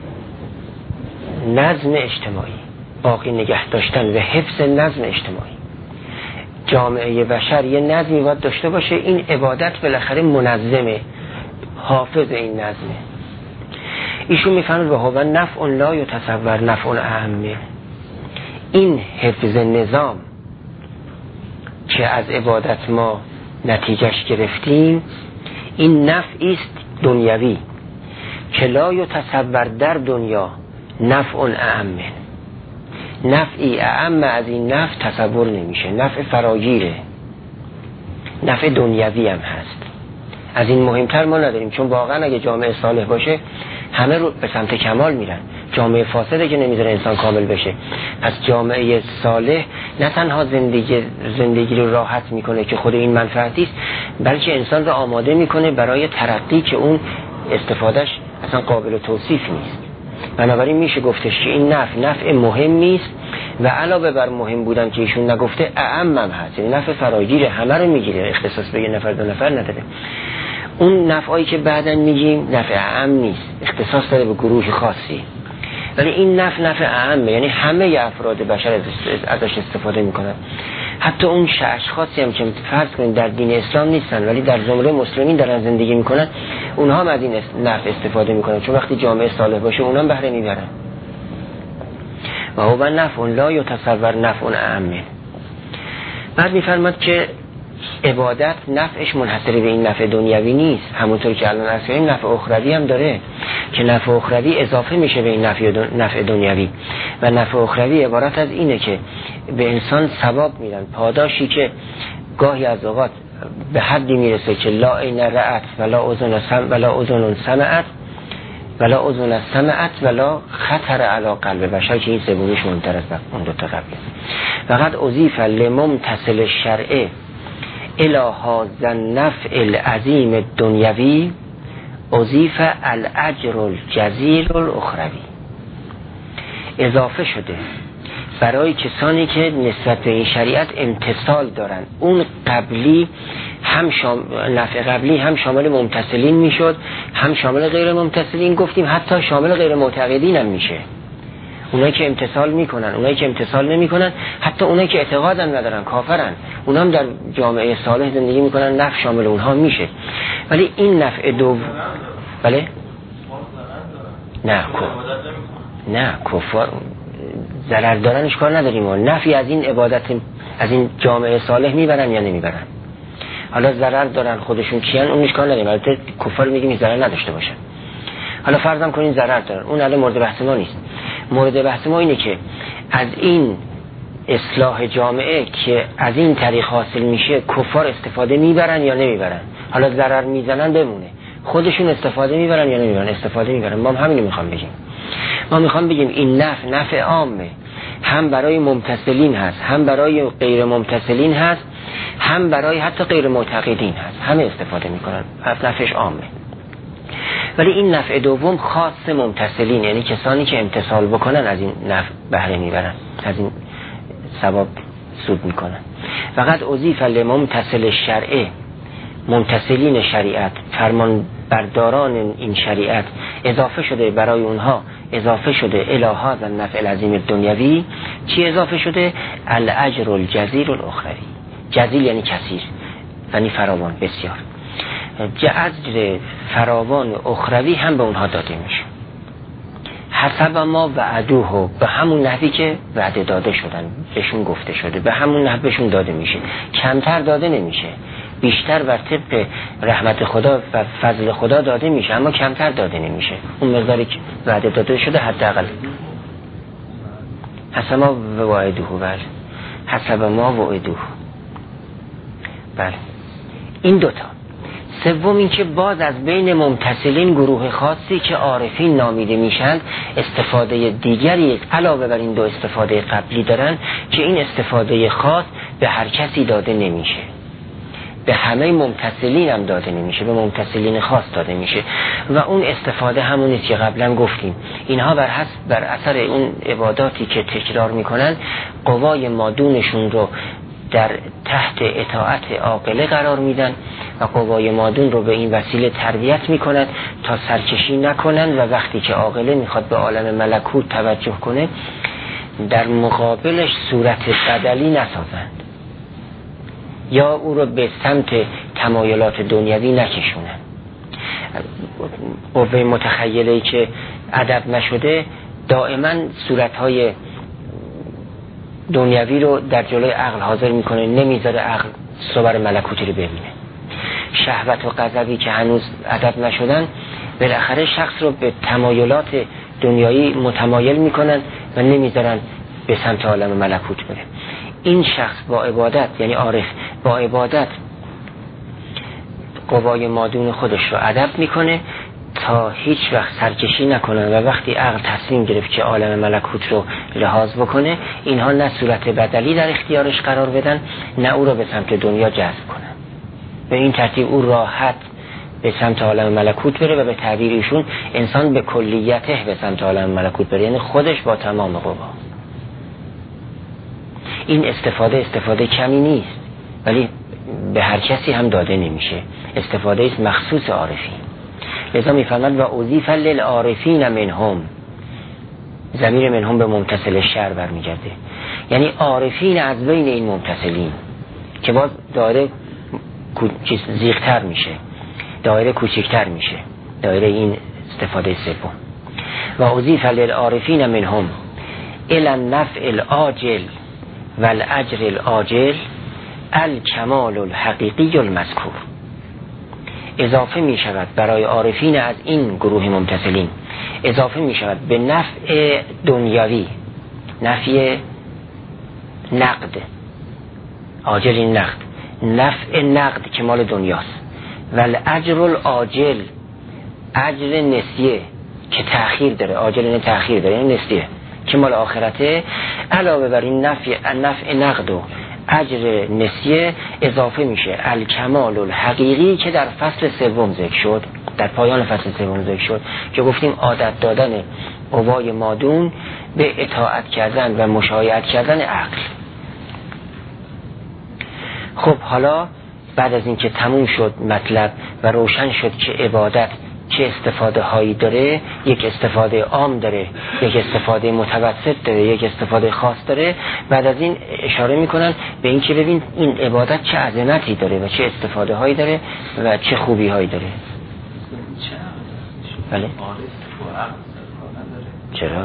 نظم اجتماعی، باقی نگه داشتن و حفظ نظم اجتماعی. جامعه بشر یه نظمی باید داشته باشه. این عبادت بالاخره منظمه، حافظ این نظمه. ایشون میفهمد و هو نفع لا یتصور نفع اعمه. این حفظ نظام که از عبادت ما نتیجهش گرفتیم، این نفعی است دنیوی که لا یتصور در دنیا نفع اعمه. نفعی اعم از این نفع تصور نمیشه. نفع فراگیره، نفع دنیوی هم هست. از این مهمتر ما نداریم، چون واقعا اگه جامعه صالح باشه همه رو به سمت کمال میرن. جامعه فاسده که نمیذاره انسان کامل بشه. از جامعه صالح نه تنها زندگی رو راحت میکنه که خود این منفعتی است، بلکه انسان رو آماده میکنه برای ترقی که اون استفادهش اصلا قابل توصیف نیست. بنابراین میشه گفتش که این نفع مهمی است و علاوه بر مهم بودن که ایشون نگفته اعم هم هست. یعنی نفع فراگیره، همه رو میگیره، اختصاص به یه نفر دو نفر نداره. اون نفعایی که بعداً میگیم نفع اعم نیست، اختصاص داره به گروه خاصی. ولی این نفع اعمه، یعنی همه افراد بشر ازش استفاده میکنن. حتی اون اشخاصی هم که فرض کنید در دین اسلام نیستن ولی در زمره مسلمین دارن زندگی میکنن، اونها هم از این نفع استفاده میکنن، چون وقتی جامعه صالح باشه اونها هم بهره میبرن. و هو نفع لا یتصور نفع اعمه. بعد میفرماد که عبادت نفعش منحصر به این نفع دنیوی نیست، همونطور که الان عرض کردیم نفع اخروی هم داره که نفع اخروی اضافه میشه به این نفع دنیوی. و نفع اخروی عبارت از اینه که به انسان ثواب میدن، پاداشی که گاهی از اوقات به حدی میرسه که لا عین رأت ولا اذن سمعت ولا اذن سمعت ولا خطر علی قلب بشر، که این سومیش مهمتر از اون دو تا قبلی. فقط اضیف لممتثل الشرع الی هذا النفع العظیم الدنیوی اضیف الاجر الجزیل الاخروی. اضافه شده برای کسانی که نسبت به این شریعت امتثال دارن. اون قبلی هم نفع قبلی هم شامل ممتثلین میشد، هم شامل غیر ممتثلین، گفتیم حتی شامل غیر معتقدین هم میشه. اونایی که امتثال میکنن، اونایی که امتثال نمیکنن، حتی اونایی که اعتقاد ندارن، کافرن، اونا هم در جامعه صالح زندگی میکنن، نفع شامل اونها میشه. ولی این نفع بله؟ نه کفار ضرر دارنش کار نداریم، و نفعی از این عبادت از این جامعه صالح میبرن یا نمیبرن. حالا ضرر دارن خودشون کیان اونش کار نداریم، البته کفار میگیم ضرر نداشته باشن. حالا فرضم کنین ضرر دارن، اون الان مورد بحث ما نیست. مورد بحث ما اینه که از این اصلاح جامعه که از این طریق حاصل میشه کفار استفاده میبرن یا نمیبرن. حالا ضرر میزنن بمونه، خودشون استفاده میبرن یا نمیبرن؟ استفاده میبرن. ما هم همین میخوام بگیم. ما میخوام بگیم این نفع عامه، هم برای ممتثلین هست، هم برای غیر ممتثلین هست، هم برای حتی غیر معتقدین هست، همه استفاده میکنن، نفعش عامه. ولی این نفع دوم خاص ممتثلین، یعنی کسانی که امتثال بکنن از این نفع بهره میبرن، از این ثواب سود میکنن. فقط اضیف لممتثل الشرع، ممتثلین شریعت، فرمان برداران این شریعت، اضافه شده برای اونها، اضافه شده الی هذا النفع العظیم الدنیوی چی اضافه شده؟ الاجر الجزیل الاخروی. جزیل یعنی کثیر، یعنی فراوان، بسیار. اجر فراوان اخروی هم به اونها داده میشه. حسب ما وعدوه، به همون نحوی که وعده داده شدن بهشون گفته شده، به همون نحو بهشون داده میشه. کمتر داده نمیشه، بیشتر بر طبق رحمت خدا و فضل خدا داده میشه، اما کمتر داده نمیشه. اون مقداری که وعده داده شده حداقل. حسب ما وعدوه، بله، حسب ما وعدوه، بله. این دوتا. سوم این که باز از بین ممتثلین گروه خاصی که عارفین نامیده میشن استفاده دیگری علاوه بر این دو استفاده قبلی دارن که این استفاده خاص به هر کسی داده نمیشه، به همه ممتثلین هم داده نمیشه، به ممتثلین خاص داده میشه. و اون استفاده همونیست که قبلا گفتیم، اینها بر اثر اون عباداتی که تکرار میکنن قوای مادونشون رو در تحت اطاعت عاقله قرار میدن و قوای مادون رو به این وسیله تربیت میکنن تا سرکشی نکنن و وقتی که عاقله میخواد به عالم ملکوت توجه کنه در مقابلش صورت بدلی نسازند یا او رو به سمت تمایلات دنیوی نکشونن. قوه متخیله‌ای که ادب نشده دائما صورتهای دنیوی رو در جلوی عقل حاضر میکنه، نمیذاره عقل صور ملکوتی رو ببینه. شهوت و غضبی که هنوز ادب نشدن بالاخره شخص رو به تمایلات دنیایی متمایل میکنن و نمیذارن به سمت عالم ملکوت بره. این شخص با عبادت، یعنی عارف با عبادت قوای مادون خودش رو ادب میکنه تا هیچ وقت سرکشی نکنن و وقتی عقل تصمیم گرفت که عالم ملکوت رو لحاظ بکنه اینها نه صورت بدلی در اختیارش قرار بدن نه او رو به سمت دنیا جذب کنن. به این ترتیب او راحت به سمت عالم ملکوت بره و به تعبیر ایشون انسان به کلیته به سمت عالم ملکوت بره، یعنی خودش با تمام قوا. این استفاده کمی نیست ولی به هر کسی هم داده نمیشه، استفاده است مخصوص عارفین. لذا میفرماد و اضیف للعارفین منهم، ضمیر منهم به ممتثل شر برمیگرده، یعنی عارفین از بین این ممتثلین که باز دایره زیغتر میشه، دایره کوچکتر میشه، دایره این استفاده سوم. و اضیف للعارفین منهم الی النفع العاجل والاجر العاجل الکمال الحقیقی المذکور. اضافه می شود برای عارفین از این گروه ممتثلین، اضافه می شود به نفع دنیاوی، نفع نقد، عاجل این نقد، نفع نقد که مال دنیاست، والاجر العاجل، اجر نسیه که تأخیر داره، عاجل این تأخیر داره، این نسیه که مال آخرته، علاوه بر این نفع نقد و اجر نسیه اضافه میشه الکمال الحقیقی که در فصل سوم ذکر شد، در پایان فصل سوم ذکر شد که گفتیم عادت دادن قوای مادون به اطاعت کردن و مشایعت کردن عقل. خب حالا بعد از اینکه تموم شد مطلب و روشن شد که عبادت چه استفاده هایی داره، یک استفاده عام داره، یک استفاده متوسط داره، یک استفاده خاص داره، بعد از این اشاره میکنن به این که ببین این عبادت چه عظمتی داره و چه استفاده هایی داره و چه خوبی هایی داره. بله؟ چرا؟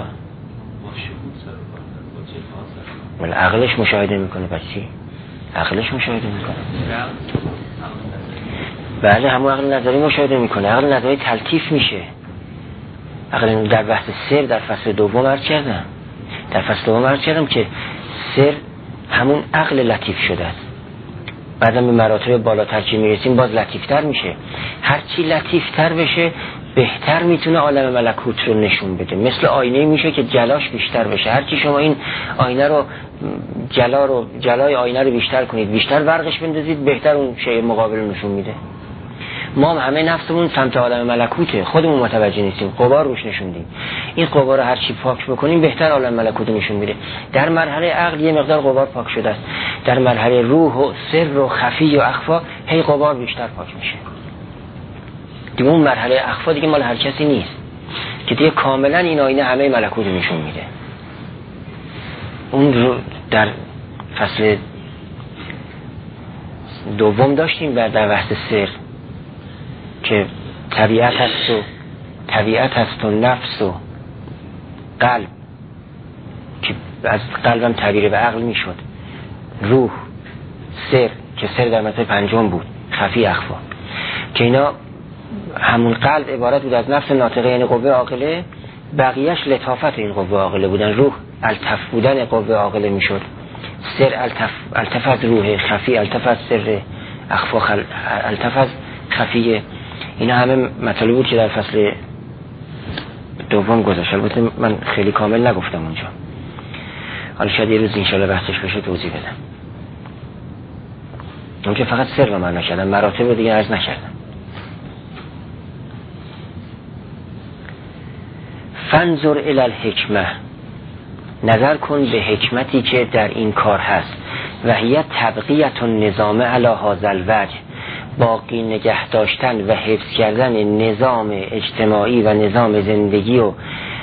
ولی عقلش مشاهده میکنه، پس چی؟ عقلش مشاهده میکنه. بله همون عقل نظری مشاهده میکنه، عقل نظری تلطیف میشه. عقل در بحث سر در فصل دوم عرض کردم که سر همون عقل لطیف شده است. بعدا به مراتب بالاتر که میرسیم باز لطیفتر میشه. هرچی لطیفتر بشه بهتر میتونه عالم ملکوت رو نشون بده. مثل آینه میشه که جلاش بیشتر بشه. هرچی شما این آینه رو جلای آینه رو بیشتر کنید، بیشتر برقش بندازید، بهتر اون شیء مقابل نشون میده. ما همه نفسمون سمت عالم ملکوته، خودمون متوجه نیستیم، قوا روش نشوندیم. این قوا رو هر چی پاک بکنیم بهتر عالم ملکوت نشون میده. در مرحله عقل یه مقدار قوا پاک شده است، در مرحله روح و سر و خفی و اخفا هی قوا بیشتر پاک میشه. دیگه اون مرحله اخفا دیگه مال هر کسی نیست که دیگه کاملا این آینه همه ملکوت نشون میده. اون رو در فصل دوم داشتیم در بحث سر که طبیعت هست و نفس و قلب، که از قلبم تعبیر به عقل میشد، روح، سر که سر در متن پنجم بود، خفی اخفا، که اینا همون قلب عبارت بود از نفس ناطقه یعنی قوه عاقله، بقیهش لطافت این قوه عاقله بودن. روح التف بودن قوه عاقله میشد، سر التف از روح، خفی التف از سر، اخفا التف از خفیه. اینا همه مطالب بود که در فصل دوم گذاشت. البته من خیلی کامل نگفتم اونجا، حالا شاید یه روز انشالله بحثش بشه توضیح بدم. اونجا فقط سر رو معنا کردم، مراتب رو دیگه عرض نکردم. فانظر الی الحکمه، نظر کن به حکمتی که در این کار هست. و هی تبقیت النظام علی هذا الوجه، باقی نگه داشتن و حفظ کردن نظام اجتماعی و نظام زندگی و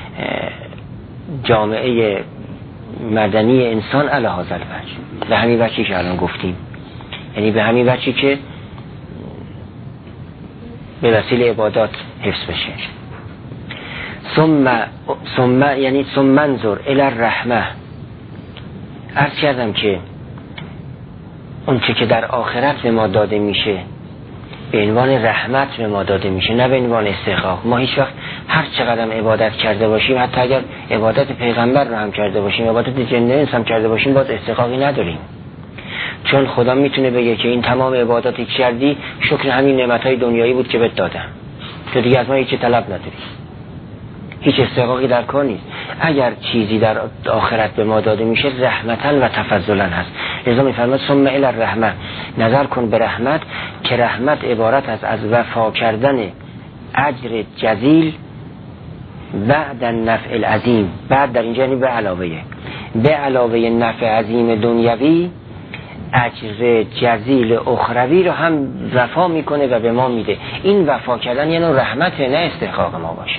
جامعه مدنی انسان علی هذا الوجه، به همین وجهی که الان گفتیم، یعنی به همین وجهی که به وسیله عبادات حفظ بشه. ثم انظر الی الرحمه، عرض کردم که اون چه که در آخرت به ما داده میشه به عنوان رحمت به ما داده میشه، نه به عنوان استحقاق. ما هیچ وقت هر چقدر عبادت کرده باشیم، حتی اگر عبادت پیغمبر رو هم کرده باشیم، عبادت جن انس هم کرده باشیم، باز استحقاقی نداریم. چون خدا میتونه بگه که این تمام عباداتی که کردی شکر همین نعمتهای دنیایی بود که بهت دادم، تو دیگه از ما هیچ طلب نداری. هیچ استحقاقی در کار نیست. اگر چیزی در آخرت به ما داده میشه رحمتاً و تفضلاً هست. لذا میفرماید ثم الی الرحمه، نظر کن به رحمت، که رحمت عبارت است از وفا کردن اجر جزیل بعد النفع العظیم. بعد در اینجا یعنی به علاوه نفع عظیم دنیوی، اجر جزیل اخروی رو هم وفا میکنه و به ما میده. این وفا کردن یعنی رحمت، نه استحقاق ما باشه.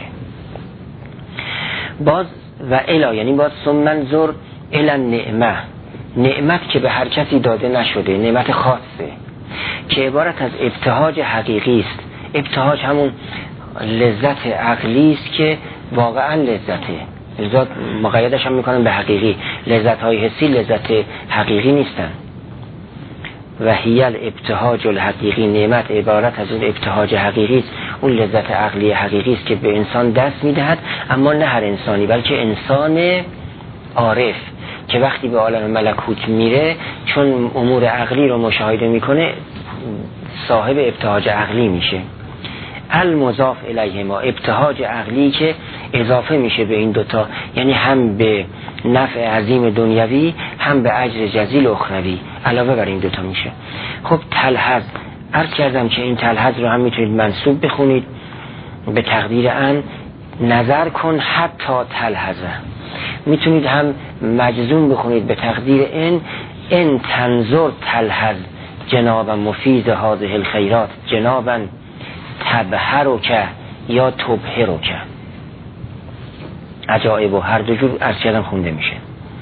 باز و الا یعنی باز ثم انظر الی النعمه، نعمت که به هر کسی داده نشده، نعمت خاصه که عبارت از ابتهاج حقیقی است. ابتهاج همون لذت عقلی است که واقعا لذته، لذت مقیدش هم میکنن به حقیقی. لذت های حسی لذت حقیقی نیستن. و هی الابتهاج الحقیقی، نعمت عبارت از اون ابتهاج حقیقی است، اون لذت عقلی حقیقی است که به انسان دست میدهد، اما نه هر انسانی، بلکه انسان عارف که وقتی به عالم ملکوت میره، چون امور عقلی رو مشاهده میکنه، صاحب ابتهاج عقلی میشه. المضاف الیه ما، ابتهاج عقلی که اضافه میشه به این دوتا، یعنی هم به نفع عظیم دنیوی هم به اجر جزیل اخروی، علاوه بر این دوتا میشه. خب تلحظ، عرض کردم که این تلحظ رو هم میتونید منصوب بخونید به تقدیر ان، نظر کن حتی تلحظه. میتونید هم مجزوم بخونید به تقدیر ان تنظر تلحظ جنابا مفیض هذه الخیرات، جنابا تبهرک یا تبهرک. عجایب و هر دو جور عرض کردم خونده میشه.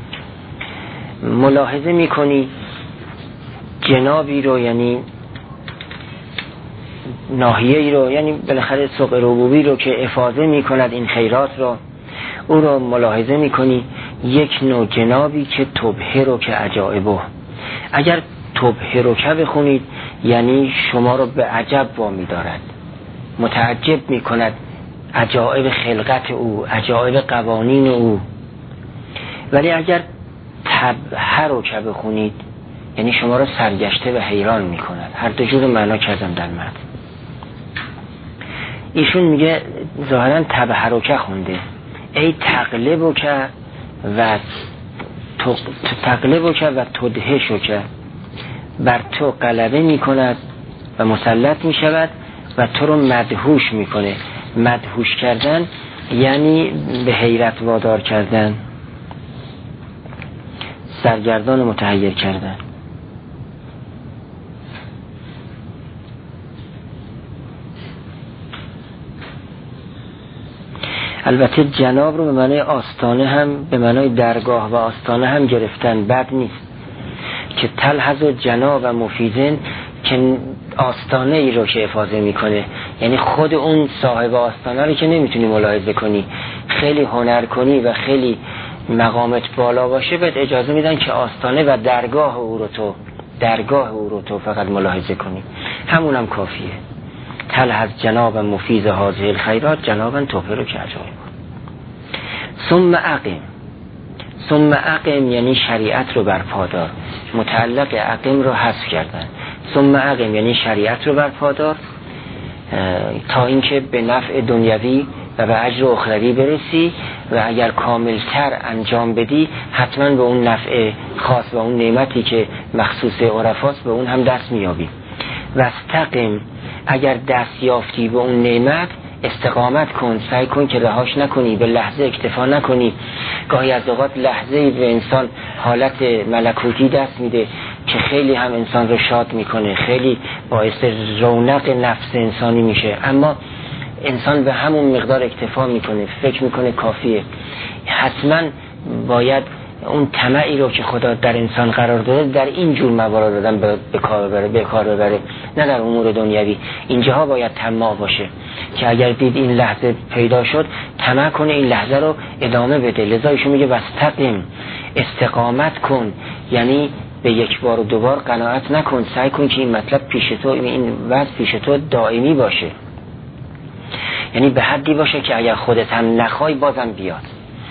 ملاحظه میکنی جنابی رو یعنی ناحیه‌ای رو، یعنی بالاخره سوق ربوبی رو که افاضه میکند این خیرات رو، او رو ملاحظه میکنی. یک نوع جنابی که تبهر که عجایبه، اگر تبهر که بخونید یعنی شما رو به عجب وامی دارد، متعجب میکند عجایب خلقت او، عجایب قوانین او. ولی اگر تبهر که بخونید یعنی شما رو سرگشته و حیران میکند. هر دو جور معنا کردم در متن. ایشون میگه ظاهرا تبهرک خونده، ای تقلبک و تدهشک، بر تو غلبه میکند و مسلط میشود و تو رو مدهوش میکنه. مدهوش کردن یعنی به حیرت وادار کردن، سرگردان و متحیر کردن. البته جناب رو به معنای آستانه هم، به معنای درگاه و آستانه هم گرفتن، بد نیست که تلحظ و جناب و مفیزن که آستانه ای رو که افاضه میکنه، یعنی خود اون صاحب آستانه رو که نمیتونی ملاحظه کنی، خیلی هنر کنی و خیلی مقامت بالا باشه، بهت اجازه میدن که آستانه و درگاه او رو تو فقط ملاحظه کنی، همونم کافیه. تلحظ جناب مفیز هذه الخیرات جنابا تبهر که عجایب. ثم اقم یعنی شریعت رو برپادار، متعلق اقم رو حذف کردن. ثم اقم یعنی شریعت رو برپادار تا اینکه به نفع دنیوی و به اجر اخروی برسی و اگر کاملتر انجام بدی حتما به اون نفع خاص و اون نعمتی که مخصوص عرفاست به اون هم دست میابی. و استقم اگر دست یافتی به اون نعمت استقامت کن، سعی کن که رهاش نکنی، به لحظه اکتفا نکنی. گاهی از اوقات لحظه‌ای به انسان حالت ملکوتی دست میده که خیلی هم انسان رو شاد میکنه، خیلی باعث رونق نفس انسانی میشه، اما انسان به همون مقدار اکتفا میکنه، فکر میکنه کافیه. حتما باید اون طمعی رو که خدا در انسان قرار داده در این جور موارد دادن به کار ببره، نه در امور دنیوی. اینجاها باید طماع باشه که اگر دید این لحظه پیدا شد طمع کنه این لحظه رو ادامه بده. لذا ایشون میگه واستقم، استقامت کن، یعنی به یک بار و دوبار قناعت نکن، سعی کن که این مطلب پیش تو، این وضع پیش تو دائمی باشه، یعنی به حدی باشه که اگر خودت هم نخوای بازم بیاد.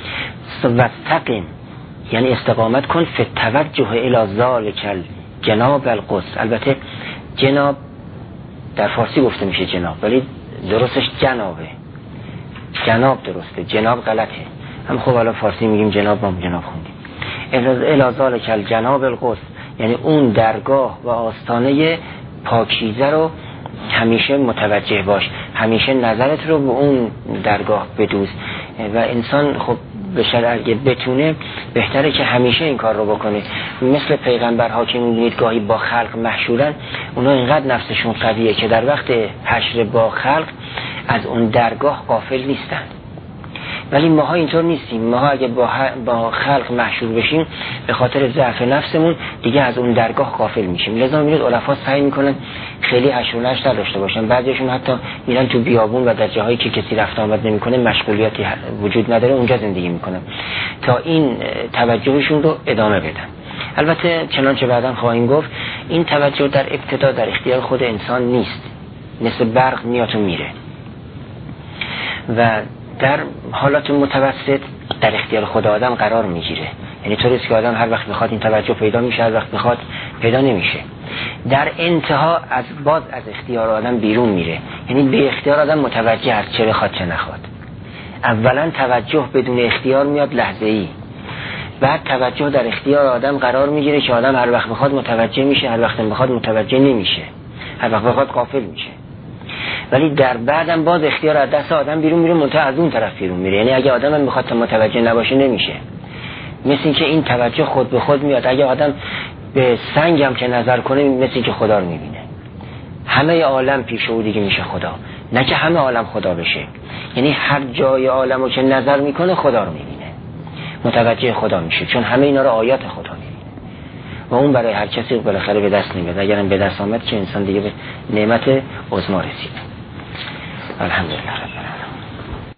واستقم یعنی استقامت کن فی التوجه الی ذلک جناب القدس. البته جناب در فارسی گفته میشه جناب، ولی درستش جنابه. جناب درسته، جناب غلطه. هم خب الان فارسی میگیم جناب، ما جناب خوندیم. الی ذلک جناب القدس یعنی اون درگاه و آستانه پاکیزه رو همیشه متوجه باش، همیشه نظرت رو به اون درگاه بدوز. و انسان خب به شرع اگه بتونه بهتره که همیشه این کار رو بکنه. مثل پیغمبرها که می‌بینید گاهی با خلق محشورن، اونا اینقدر نفسشون قویه که در وقت حشر با خلق از اون درگاه غافل نیستن. ولی ماها اینطور نیستیم. ماها اگه با خلق محشور بشیم به خاطر ضعف نفسمون دیگه از اون درگاه غافل میشیم. لذا میبینید علفا سعی میکنن خیلی حشر و نشر داشته باشن. بعضیشون حتی میرن تو بیابون و در جاهایی که کسی رفت آمد نمیکنه، مشغولیتی وجود نداره، اونجا زندگی میکنن تا این توجهشون رو ادامه بدن. البته چنانچه بعداً خواهیم گفت این توجه در ابتدا در اختیار خود انسان نیست، مثل برق میاد و میره، و در حالات متوسط در اختیار خود آدم قرار میگیره. یعنی طوریست که آدم هر وقت بخواد این توجه پیدا میشه، هر وقت بخواد پیدا نمیشه. در انتها باز از اختیار آدم بیرون میره، یعنی به اختیار آدم متوجه هست، چه بخواد چه نخواد. اولا توجه بدون اختیار میاد لحظه‌ای، بعد توجه در اختیار آدم قرار میگیره که آدم هر وقت بخواد متوجه میشه، هر وقت بخواد متوجه نمیشه، هر وقت بخواد غافل میشه. ولی در بعدم باز اختیار از دست آدم بیرون میره، منتها از اون طرف بیرون میره. یعنی اگه آدم هم بخواد متوجه نباشه نمیشه. مثل این که این توجه خود به خود میاد. اگه آدم به سنگ هم که نظر کنه مثل این که خدا رو میبینه. همه عالم پیش او دیگه میشه خدا، نه که همه عالم خدا بشه. یعنی هر جای عالمو که نظر میکنه خدا رو میبینه، متوجه خدا میشه، چون همه اینا رو آیات خدا میبینه و اون برای هر کسی بالاخره به دست نمیاد. اگرم به دست آمد که انسان دیگه به نعمت عظما رسید. الحمدلله رب العالمین.